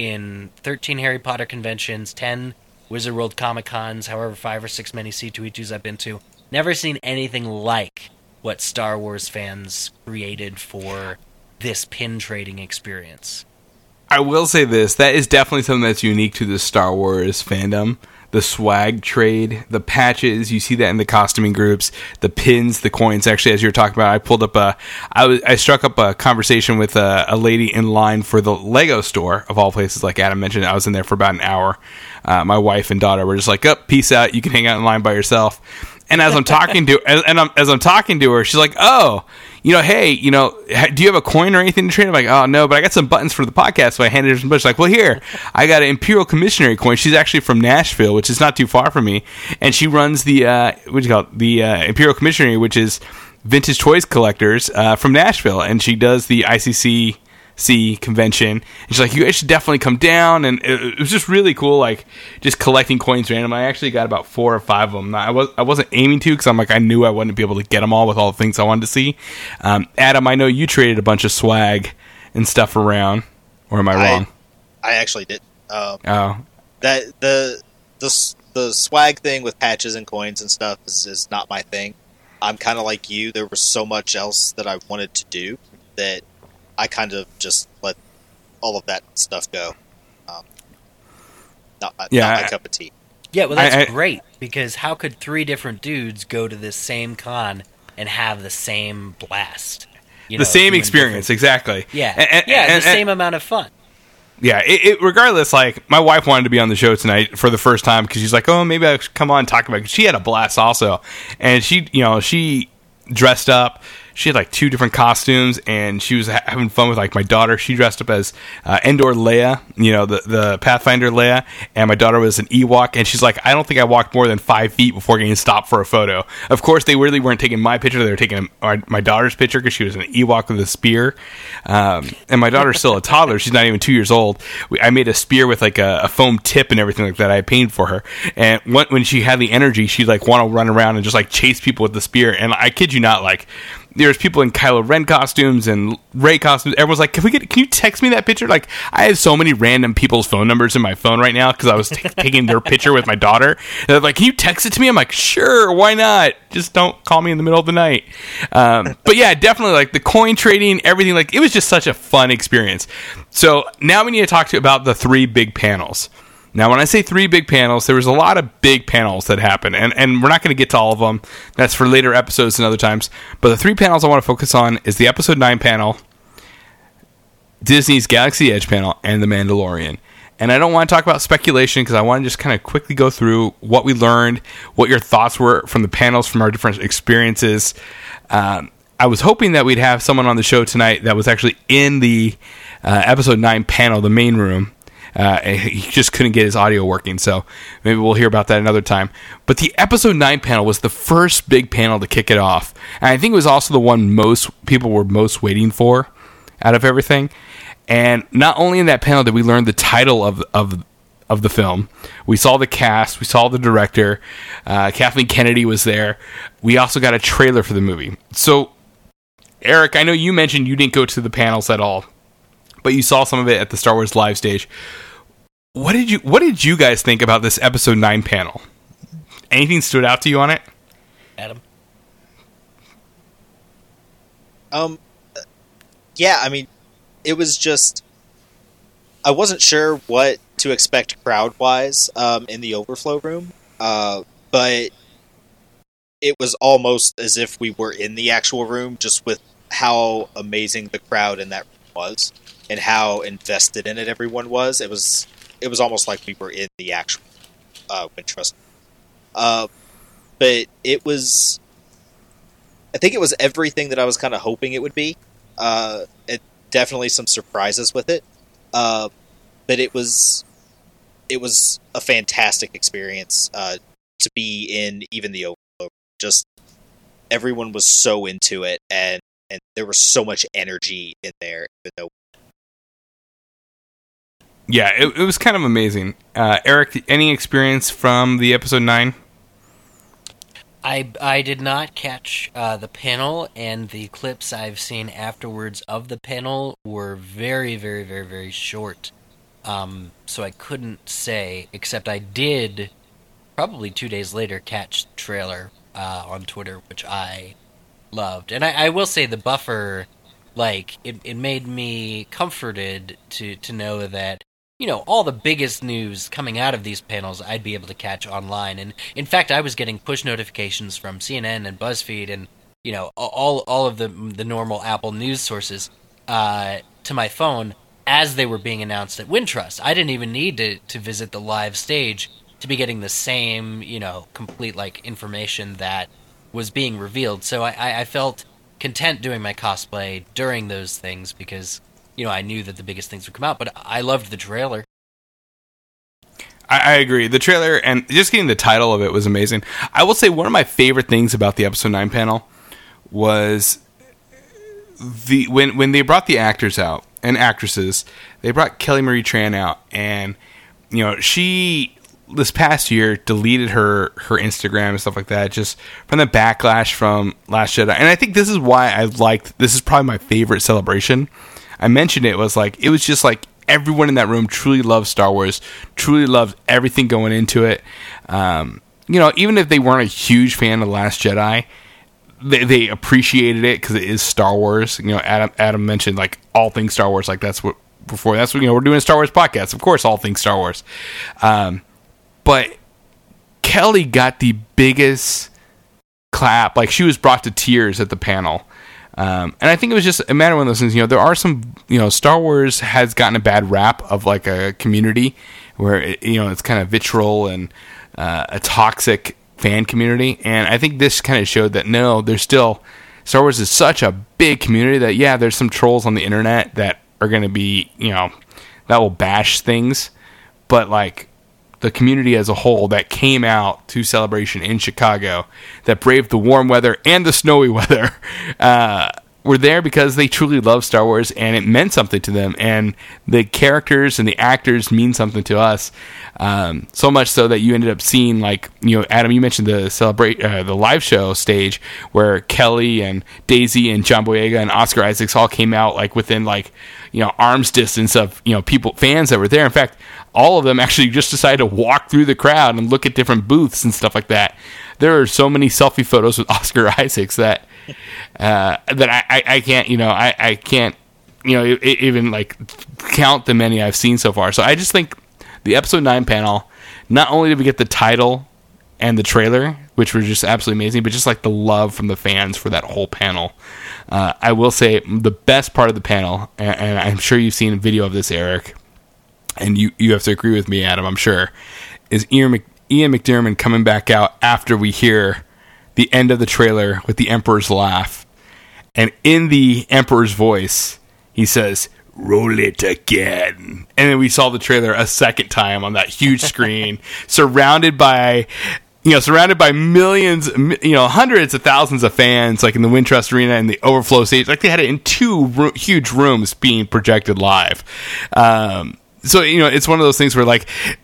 in thirteen Harry Potter conventions, ten Wizard World Comic Cons, however five or six many C two E twos I've been to. Never seen anything like what Star Wars fans created for this pin trading experience. I will say this, that is definitely something that's unique to the Star Wars fandom. The swag trade, the patches, you see that in the costuming groups, the pins, the coins. Actually, as you were talking about, I pulled up a, I, was, I struck up a conversation with a, a lady in line for the Lego store, of all places, like Adam mentioned. I was in there for about an hour. Uh, my wife and daughter were just like, oh, peace out, you can hang out in line by yourself. And as I'm talking to, as, and I'm, as I'm talking to her, she's like, "Oh, you know, hey, you know, do you have a coin or anything to trade?" I'm like, "Oh no, but I got some buttons for the podcast." So I handed her some buttons. Like, "Well, here, I got an Imperial Commissionary coin." She's actually from Nashville, which is not too far from me, and she runs the uh, what do you call it? The uh, Imperial Commissionary, which is vintage toys collectors uh, from Nashville, and she does the I C C C convention. And she's like, "You guys should definitely come down." And it, it was just really cool, like just collecting coins random. I actually got about four or five of them. I was I wasn't aiming to because I'm like I knew I wouldn't be able to get them all with all the things I wanted to see. Um, Adam, I know you traded a bunch of swag and stuff around, or am I, I wrong? I actually did. Um, Oh, that the the the swag thing with patches and coins and stuff is, is not my thing. I'm kind of like you. There was so much else that I wanted to do that I kind of just let all of that stuff go. Um, not, yeah, not my I, cup of tea. Yeah, well, that's I, I, great, because how could three different dudes go to this same con and have the same blast? You the know, same doing experience, different- exactly. Yeah, And- and- yeah, and- the same amount of fun. Yeah, it, it, regardless, like, my wife wanted to be on the show tonight for the first time because she's like, oh, maybe I should come on and talk about it. 'Cause she had a blast also. And she, you know, she dressed up. She had, like, two different costumes, and she was ha- having fun with, like, my daughter. She dressed up as uh, Endor Leia, you know, the, the Pathfinder Leia, and my daughter was an Ewok, and she's like, I don't think I walked more than five feet before getting stopped for a photo. Of course, they really weren't taking my picture. They were taking our, my daughter's picture because she was an Ewok with a spear. Um, and my daughter's still a toddler. She's not even two years old. We, I made a spear with, like, a, a foam tip and everything like that I painted for her. And when, when she had the energy, she'd, like, want to run around and just, like, chase people with the spear. And I kid you not, like, there's people in Kylo Ren costumes and Rey costumes. Everyone's like, "Can we get? Can you text me that picture?" Like, I have so many random people's phone numbers in my phone right now because I was t- taking their picture with my daughter. And they're like, "Can you text it to me?" I'm like, "Sure, why not? Just don't call me in the middle of the night." Um, but yeah, definitely, like, the coin trading, everything. Like, it was just such a fun experience. So now we need to talk to you about the three big panels. Now, when I say three big panels, there was a lot of big panels that happened, and, and we're not going to get to all of them. That's for later episodes and other times. But the three panels I want to focus on is the Episode nine panel, Disney's Galaxy Edge panel, and The Mandalorian. And I don't want to talk about speculation because I want to just kind of quickly go through what we learned, what your thoughts were from the panels, from our different experiences. Um, I was hoping that we'd have someone on the show tonight that was actually in the uh, Episode nine panel, the main room. Uh, he just couldn't get his audio working, so maybe we'll hear about that another time. But the Episode nine panel was the first big panel to kick it off. And I think it was also the one most people were most waiting for out of everything. And not only in that panel did we learn the title of of of the film, we saw the cast, we saw the director, uh, Kathleen Kennedy was there. We also got a trailer for the movie. So, Eric, I know you mentioned you didn't go to the panels at all, but you saw some of it at the Star Wars Live stage. What did you What did you guys think about this Episode nine panel? Anything stood out to you on it? Adam? Um, yeah, I mean, it was just, I wasn't sure what to expect crowd-wise um, in the overflow room, uh, but it was almost as if we were in the actual room, just with how amazing the crowd in that room was and how invested in it everyone was. It was it was almost like we were in the actual uh, Wintrust. Uh, but it was, I think it was everything that I was kind of hoping it would be. Uh, it definitely some surprises with it, uh, but it was it was a fantastic experience uh, to be in. Even the overflow, just everyone was so into it, and and there was so much energy in there. Even though, yeah, it, it was kind of amazing. Uh, Eric, any experience from the Episode nine? I, I did not catch uh, the panel, and the clips I've seen afterwards of the panel were very, very, very, very short. Um, so I couldn't say, except I did, probably two days later, catch the trailer uh, on Twitter, which I loved. And I, I will say the buffer, like, it, it made me comforted to, to know that, you know, all the biggest news coming out of these panels I'd be able to catch online. And in fact, I was getting push notifications from C N N and BuzzFeed and, you know, all all of the the normal Apple news sources uh, to my phone as they were being announced at Wintrust. I didn't even need to, to visit the live stage to be getting the same, you know, complete, like, information that was being revealed. So I, I felt content doing my cosplay during those things because, you know, I knew that the biggest things would come out, but I loved the trailer. I, I agree. The trailer and just getting the title of it was amazing. I will say one of my favorite things about the Episode nine panel was the when when they brought the actors out and actresses. They brought Kelly Marie Tran out, and you know she this past year deleted her her Instagram and stuff like that just from the backlash from Last Jedi. And I think this is why I liked this is probably my favorite celebration. I mentioned it was like it was just like everyone in that room truly loved Star Wars, truly loved everything going into it. Um, you know, even if they weren't a huge fan of The Last Jedi, they, they appreciated it because it is Star Wars. You know, Adam Adam mentioned like all things Star Wars. Like that's what before that's what you know we're doing a Star Wars podcast. Of course, all things Star Wars. Um, but Kelly got the biggest clap. Like she was brought to tears at the panel. Um, and I think it was just a matter of one of those things. You know, there are some. You know, Star Wars has gotten a bad rap of like a community where it, you know it's kind of vitriol and uh, a toxic fan community, and I think this kind of showed that no, there's still Star Wars is such a big community that yeah, there's some trolls on the internet that are going to be, you know, that will bash things, but like the community as a whole that came out to Celebration in Chicago, that braved the warm weather and the snowy weather, uh, were there because they truly love Star Wars and it meant something to them, and the characters and the actors mean something to us, um, so much so that you ended up seeing, like, you know, Adam, you mentioned the celebrate uh, the live show stage where Kelly and Daisy and John Boyega and Oscar Isaacs all came out like within like, you know, arm's distance of, you know, people, fans that were there. In fact, all of them actually just decided to walk through the crowd and look at different booths and stuff like that. There are so many selfie photos with Oscar Isaacs that uh, that I, I, I can't, you know, I, I can't, you know, it, it even like count the many I've seen so far. So I just think the episode nine panel, not only did we get the title and the trailer, which were just absolutely amazing, but just like the love from the fans for that whole panel. Uh, I will say the best part of the panel, and, and I'm sure you've seen a video of this, Eric, and you, you have to agree with me, Adam, I'm sure, is Ian, Mc, Ian McDiarmid coming back out after we hear the end of the trailer with the Emperor's laugh. And in the Emperor's voice, he says, "Roll it again." And then we saw the trailer a second time on that huge screen, surrounded by, you know, surrounded by millions, you know, hundreds of thousands of fans, like in the Wintrust Arena and the overflow stage. Like they had it in two ro- huge rooms being projected live. Um, so, you know, it's one of those things where, like,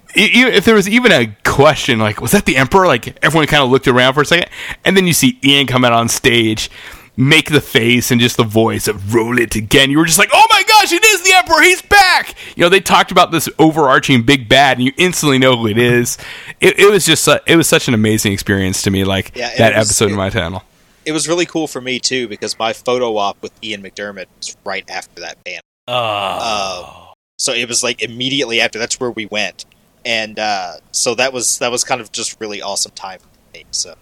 if there was even a question, like, was that the Emperor? Like, everyone kind of looked around for a second, and then you see Ian come out on stage, make the face and just the voice of "roll it again." You were just like, oh my gosh, it is the Emperor, he's back! You know, they talked about this overarching big bad, and you instantly know who it is. It, it was just, uh, it was such an amazing experience to me, like, yeah, that was, episode it, of my channel. It was really cool for me, too, because my photo op with Ian McDiarmid was right after that band. Oh. Um, so it was, like, immediately after, that's where we went. And uh, so that was that was kind of just really awesome time for me. So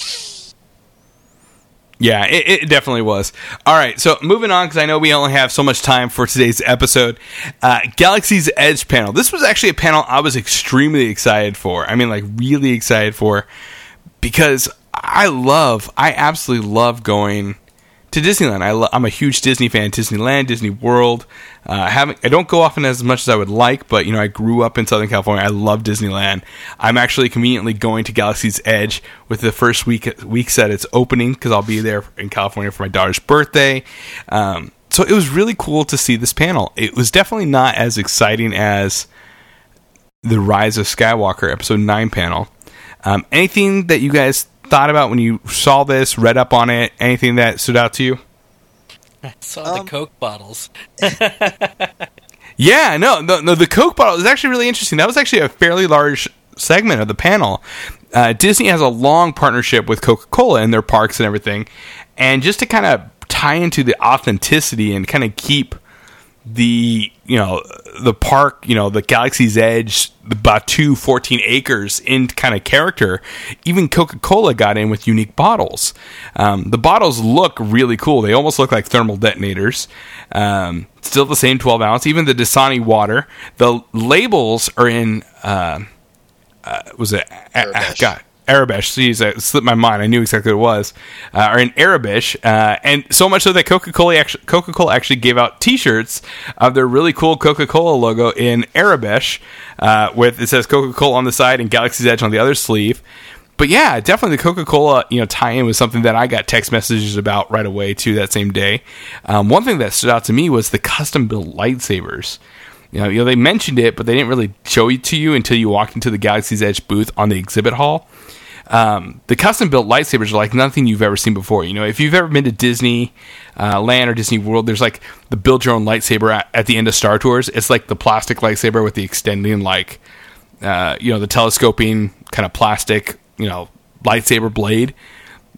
yeah, it, it definitely was. All right, so moving on, because I know we only have so much time for today's episode. Uh, Galaxy's Edge panel. This was actually a panel I was extremely excited for. I mean, like really excited for, because I love, I absolutely love going to Disneyland. I lo- I'm a huge Disney fan. Disneyland, Disney World. Uh, I haven't. I don't go often as much as I would like, but you know, I grew up in Southern California. I love Disneyland. I'm actually conveniently going to Galaxy's Edge with the first week weeks that it's opening, because I'll be there in California for my daughter's birthday. Um, so it was really cool to see this panel. It was definitely not as exciting as the Rise of Skywalker episode nine panel. Um, anything that you guys thought about when you saw this, read up on it, anything that stood out to you? I saw um, the Coke bottles. Yeah, no, no, no, the Coke bottle is actually really interesting. That was actually a fairly large segment of the panel. Uh, Disney has a long partnership with Coca-Cola in their parks and everything. And just to kind of tie into the authenticity and kind of keep the, you know, the park, you know, the Galaxy's Edge, the Batuu fourteen acres in kind of character, even Coca-Cola got in with unique bottles. Um, the bottles look really cool. They almost look like thermal detonators. Um, still the same twelve ounce, even the Dasani water. The labels are in, uh, uh, was it, Arabesh. God, Arabish. Jeez, it slipped my mind. I knew exactly what it was. Uh, are in Arabish, uh, and so much so that Coca-Cola actually, Coca-Cola actually gave out T-shirts of their really cool Coca-Cola logo in Arabish, uh, with it says Coca-Cola on the side and Galaxy's Edge on the other sleeve. But yeah, definitely the Coca-Cola, you know, tie-in was something that I got text messages about right away too that same day. Um, one thing that stood out to me was the custom-built lightsabers. You know, you know, they mentioned it, but they didn't really show it to you until you walked into the Galaxy's Edge booth on the exhibit hall. Um, the custom-built lightsabers are like nothing you've ever seen before. You know, if you've ever been to Disney uh, Land or Disney World, there's like the build-your-own lightsaber at, at the end of Star Tours. It's like the plastic lightsaber with the extending, like, uh, you know, the telescoping kind of plastic, you know, lightsaber blade.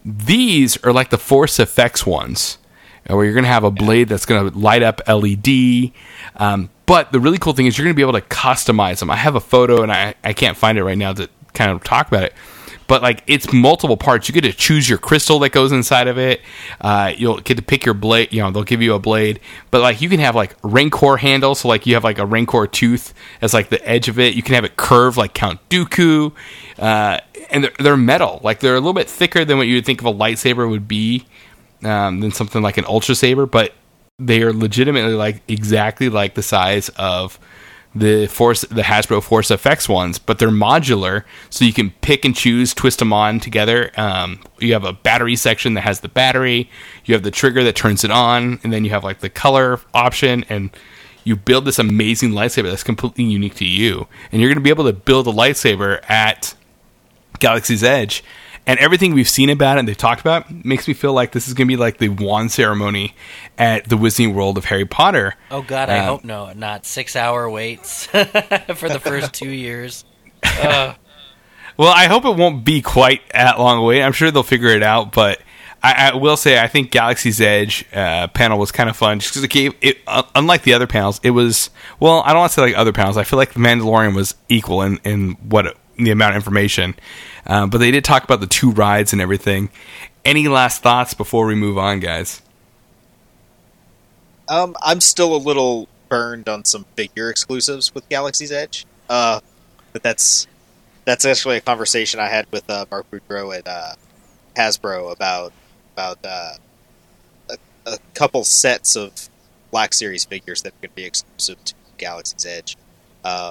These are like the Force F X ones, where you're going to have a blade that's going to light up L E D. Um, but the really cool thing is you're going to be able to customize them. I have a photo, and I, I can't find it right now to kind of talk about it. But like it's multiple parts. You get to choose your crystal that goes inside of it. Uh, you'll get to pick your blade. You know, they'll give you a blade. But like you can have like Rancor handles. So like you have like a Rancor tooth as like the edge of it. You can have it curved like Count Dooku. Uh, and they're, they're metal. Like they're a little bit thicker than what you would think of a lightsaber would be, um, than something like an Ultra Saber. But they are legitimately like exactly like the size of the Force, the Hasbro Force F X ones, but they're modular, so you can pick and choose, twist them on together. Um, you have a battery section that has the battery, you have the trigger that turns it on, and then you have like the color option, and you build this amazing lightsaber that's completely unique to you. And you're going to be able to build a lightsaber at Galaxy's Edge. And everything we've seen about it and they've talked about makes me feel like this is going to be like the wand ceremony at the Wizarding World of Harry Potter. Oh, God, I um, hope no. Not six-hour waits for the first two years. Uh. Well, I hope it won't be quite that long a wait. I'm sure they'll figure it out, but I, I will say I think Galaxy's Edge uh, panel was kind of fun just because it gave, it, uh, unlike the other panels, it was, well, I don't want to say like other panels. I feel like The Mandalorian was equal in, in what it, the amount of information. Um, but they did talk about the two rides and everything. Any last thoughts before we move on, guys? Um, I'm still a little burned on some figure exclusives with Galaxy's Edge. Uh, but that's that's actually a conversation I had with uh, Mark Boudreau at uh, Hasbro about about uh, a, a couple sets of Black Series figures that are going to be exclusive to Galaxy's Edge. Uh,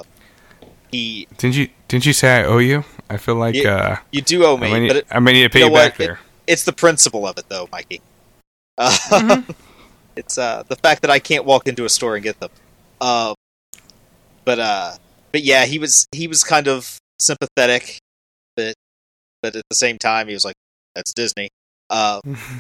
he didn't you didn't you say I owe you? I feel like you, uh, you do owe me, I may, but it, I may need to pay you, you know back what? there. It, it's the principle of it, though, Mikey. Uh, Mm-hmm. It's uh, the fact that I can't walk into a store and get them. Uh, but uh, but yeah, he was he was kind of sympathetic, but but at the same time, he was like, "That's Disney." Uh,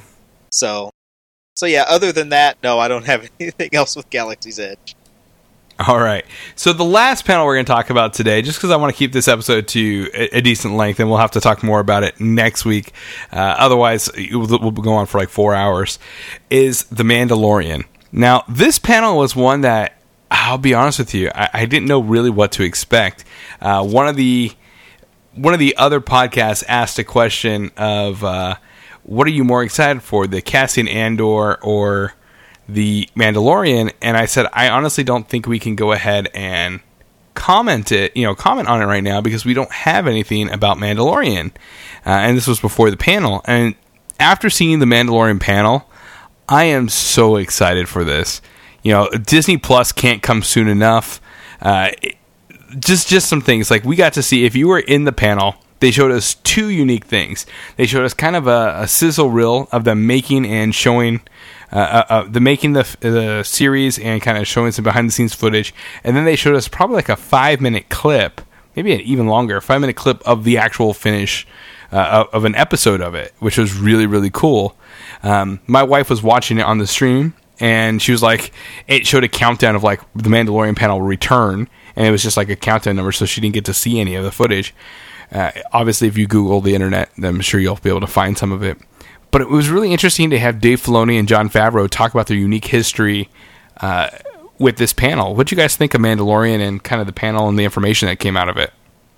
so so yeah. Other than that, no, I don't have anything else with Galaxy's Edge. All right. So the last panel we're going to talk about today, just because I want to keep this episode to a, a decent length, and we'll have to talk more about it next week. Uh, otherwise, we'll, we'll go on for like four hours, is The Mandalorian. Now, this panel was one that, I'll be honest with you, I, I didn't know really what to expect. Uh, one of the one of the other podcasts asked a question of, uh, what are you more excited for, the Cassian Andor or The Mandalorian? And I said, I honestly don't think we can go ahead and comment it, you know, comment on it right now because we don't have anything about Mandalorian. Uh, and this was before the panel. And after seeing the Mandalorian panel, I am so excited for this. You know, Disney Plus can't come soon enough. Uh, it, just, just some things like we got to see, if you were in the panel, they showed us two unique things. They showed us kind of a, a sizzle reel of them making and showing Uh, uh, uh, the making the the series and kind of showing some behind the scenes footage, and then they showed us probably like a five minute clip, maybe an even longer five minute clip of the actual finish uh, of, of an episode of it, which was really really cool. Um, my wife was watching it on the stream, and she was like, it showed a countdown of like the Mandalorian panel return, and it was just like a countdown number, so she didn't get to see any of the footage. Uh, obviously, if you Google the internet, I'm sure you'll be able to find some of it. But it was really interesting to have Dave Filoni and Jon Favreau talk about their unique history uh, with this panel. What do you guys think of Mandalorian and kind of the panel and the information that came out of it?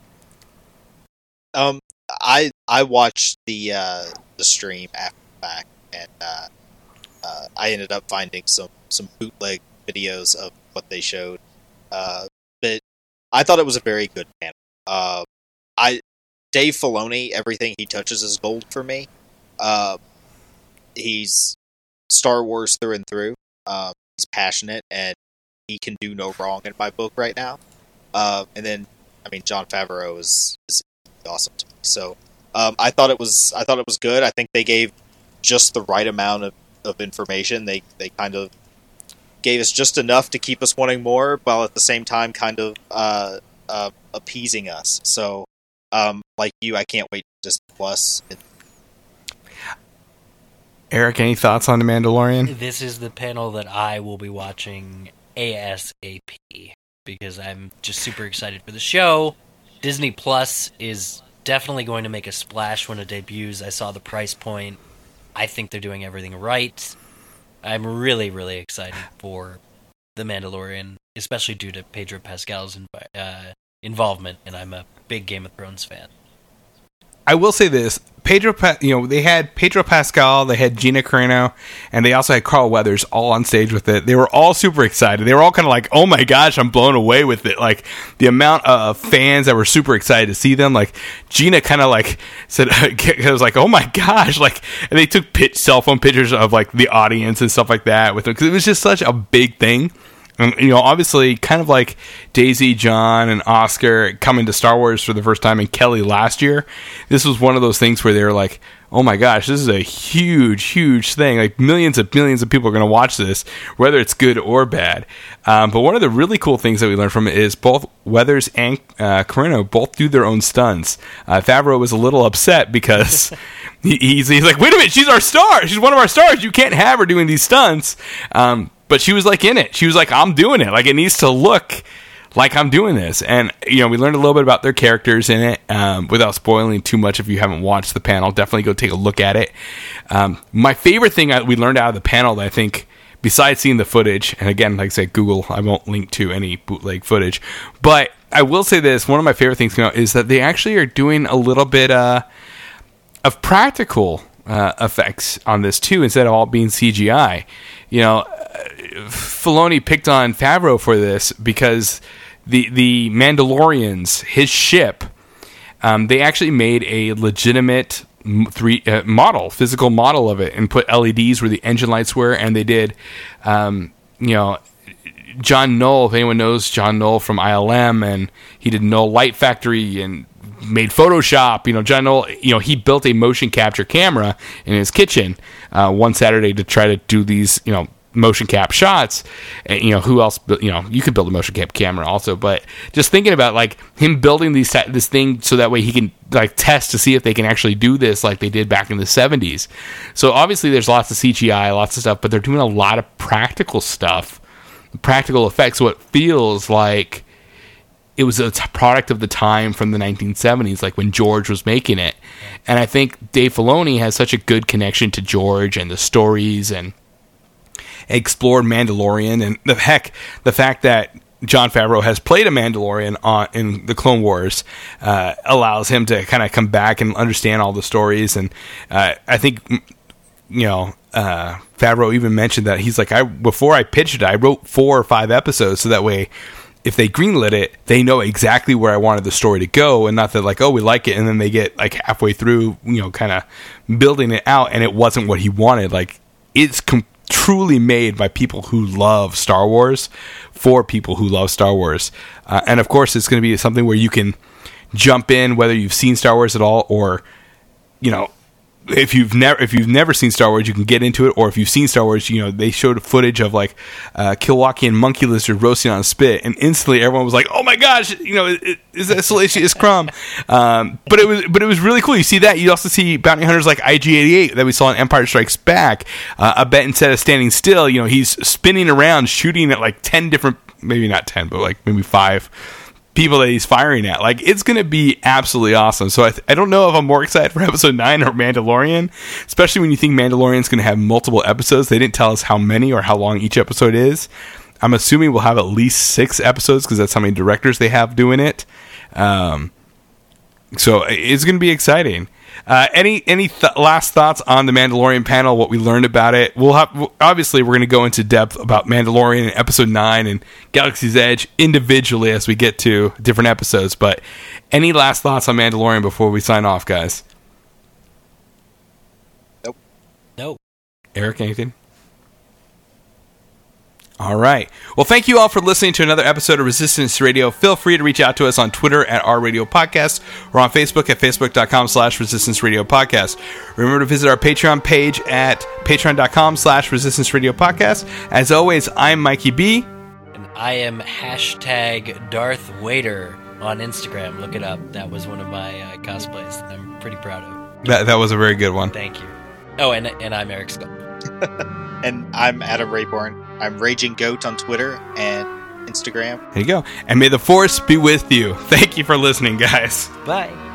Um, I I watched the uh, the stream after the fact, and uh, uh, I ended up finding some, some bootleg videos of what they showed. Uh, but I thought it was a very good panel. Uh, I Dave Filoni, everything he touches is gold for me. Uh, he's Star Wars through and through. Um, he's passionate, and he can do no wrong in my book right now. Uh, and then, I mean, Jon Favreau is, is awesome to me. So, um, I thought it was, I thought it was good. I think they gave just the right amount of, of information. They, they kind of gave us just enough to keep us wanting more, while at the same time kind of, uh, uh appeasing us. So, um, like you, I can't wait to Disney Plus. It, Eric, any thoughts on The Mandalorian? This is the panel that I will be watching ASAP because I'm just super excited for the show. Disney Plus is definitely going to make a splash when it debuts. I saw the price point. I think they're doing everything right. I'm really, really excited for The Mandalorian, especially due to Pedro Pascal's inv- uh, involvement, and I'm a big Game of Thrones fan. I will say this: Pedro, pa- you know, they had Pedro Pascal, they had Gina Carano, and they also had Carl Weathers all on stage with it. They were all super excited. They were all kind of like, "Oh my gosh, I'm blown away with it!" Like the amount of fans that were super excited to see them. Like Gina kind of like said, "I was like, oh my gosh!" Like, and they took pitch cell phone pictures of like the audience and stuff like that with them because it was just such a big thing. And, you know, obviously, kind of like Daisy, John, and Oscar coming to Star Wars for the first time, and Kelly last year, this was one of those things where they were like, oh my gosh, this is a huge, huge thing. Like, millions and millions of people are going to watch this, whether it's good or bad. Um, but one of the really cool things that we learned from it is both Weathers and uh, Carano both do their own stunts. Uh, Favreau was a little upset because he, he's, he's like, wait a minute, she's our star. She's one of our stars. You can't have her doing these stunts. Um But she was like in it. She was like, I'm doing it. Like it needs to look like I'm doing this. And, you know, we learned a little bit about their characters in it um, without spoiling too much. If you haven't watched the panel, definitely go take a look at it. Um, my favorite thing I, we learned out of the panel that I think, besides seeing the footage, and again, like I said, Google, I won't link to any bootleg footage, but I will say this, one of my favorite things coming out is that they actually are doing a little bit uh, of practical uh, effects on this too, instead of all being C G I. You know, Filoni picked on Favreau for this because the the Mandalorians, his ship, um, they actually made a legitimate three uh, model, physical model of it, and put L E Ds where the engine lights were, and they did, um, you know, John Knoll. If anyone knows John Knoll from I L M, and he did Knoll Light Factory and made Photoshop. You know, John Knoll, you know, he built a motion capture camera in his kitchen uh, one Saturday to try to do these, you know, motion cap shots. And, you know, who else, you know, you could build a motion cap camera also, but just thinking about like him building these this thing so that way he can like test to see if they can actually do this like they did back in the seventies. So obviously there's lots of C G I, lots of stuff, but they're doing a lot of practical stuff, practical effects. So it feels like it was a t- product of the time from the nineteen seventies, like when George was making it. And I think Dave Filoni has such a good connection to George and the stories, and explored Mandalorian, and the heck, the fact that Jon Favreau has played a Mandalorian on, in the Clone Wars uh, allows him to kind of come back and understand all the stories. And uh, I think, you know, uh, Favreau even mentioned that he's like, I before I pitched it, I wrote four or five episodes so that way, if they greenlit it, they know exactly where I wanted the story to go, and not that like, oh, we like it, and then they get like halfway through, you know, kind of building it out, and it wasn't what he wanted. Like, it's com- truly made by people who love Star Wars for people who love Star Wars, uh, and of course, it's going to be something where you can jump in whether you've seen Star Wars at all, or you know, if you've never if you've never seen Star Wars, you can get into it. Or if you've seen Star Wars, you know, they showed footage of like uh, Kilwaukee and monkey lizard roasting on a spit, and instantly everyone was like, "Oh my gosh, you know, is that Salacious Crumb?" Um, but it was but it was really cool. You see that. You also see bounty hunters like I G eighty-eight that we saw in Empire Strikes Back. Uh, I bet instead of standing still, you know, he's spinning around, shooting at like ten different, maybe not ten, but like maybe five people that he's firing at. Like, it's going to be absolutely awesome. So I, th- I don't know if I'm more excited for episode nine or Mandalorian, especially when you think Mandalorian's going to have multiple episodes. They didn't tell us how many or how long each episode is. I'm assuming we'll have at least six episodes because that's how many directors they have doing it. Um, so it's going to be exciting. Uh, any any th- last thoughts on the Mandalorian panel, what we learned about it? We'll have, obviously, we're going to go into depth about Mandalorian and Episode nine and Galaxy's Edge individually as we get to different episodes. But any last thoughts on Mandalorian before we sign off, guys? Nope. Nope. Eric, anything? All right. Well, thank you all for listening to another episode of Resistance Radio. Feel free to reach out to us on Twitter at R Radio Podcast or on Facebook at facebook.com slash Resistance Radio Podcast. Remember to visit our Patreon page at patreon.com slash Resistance Radio Podcast. As always, I'm Mikey B. And I am hashtag Darth Vader on Instagram. Look it up. That was one of my uh, cosplays that I'm pretty proud of. That, that was a very good one. Thank you. Oh, and and I'm Eric Skull. And I'm Adam Rayborn. I'm Raging Goat on Twitter and Instagram. There you go. And may the Force be with you. Thank you for listening, guys. Bye.